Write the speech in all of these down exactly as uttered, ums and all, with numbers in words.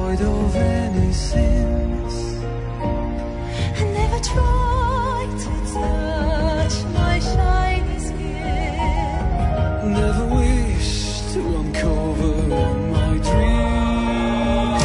void of any sins. I never tried to touch my shiny skin. Never wished to uncover my dreams.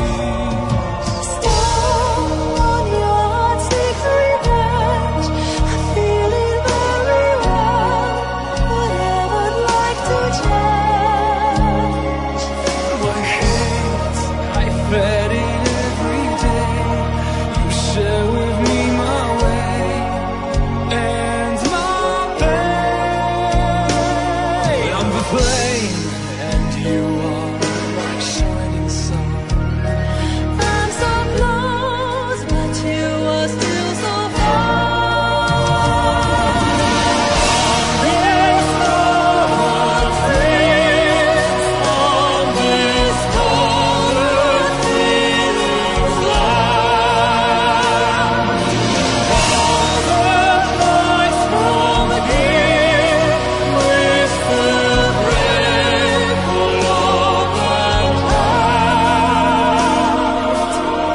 Stone on your heart seeks revenge. I feel it very well, but I would like to change. My hate, I fed it every day. You share with me my way and my pain. I'm the flame and you are my shining sun. I'm so close, but you are still so far. There's no one fits on this cold feelings land. All the noise from here with the break for love and light.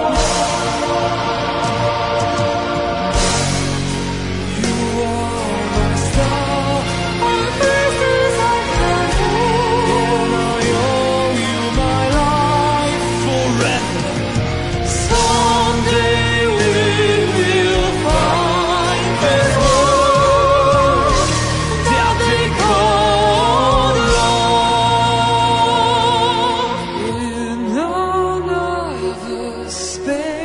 You are my star, All places I've come to, and I owe you my life forever. someday we will find this world that they call love. In another space.